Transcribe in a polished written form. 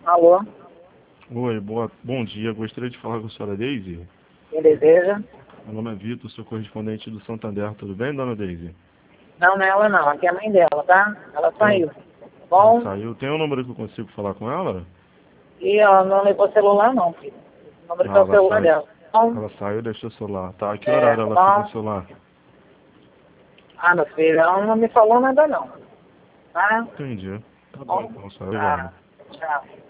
Alô? Oi, bom dia. Gostaria de falar com a senhora Deise. Quem deseja? Meu nome é Vitor, sou correspondente do Santander. Tudo bem, dona Deise? Não, ela não. Aqui é a mãe dela, tá? Ela saiu. Ela Bom, saiu. Tem um número que eu consigo falar com ela? e ela não levou celular não, filho. O número que é Ah, o celular dela. Bom, ela saiu e deixou o celular. Tá, a que horário ela fica no bom. celular? Ah, meu filho, ela não me falou nada não. Tá? Entendi. Tá bom Bom, então, senhora. tá. Obrigado. Tchau.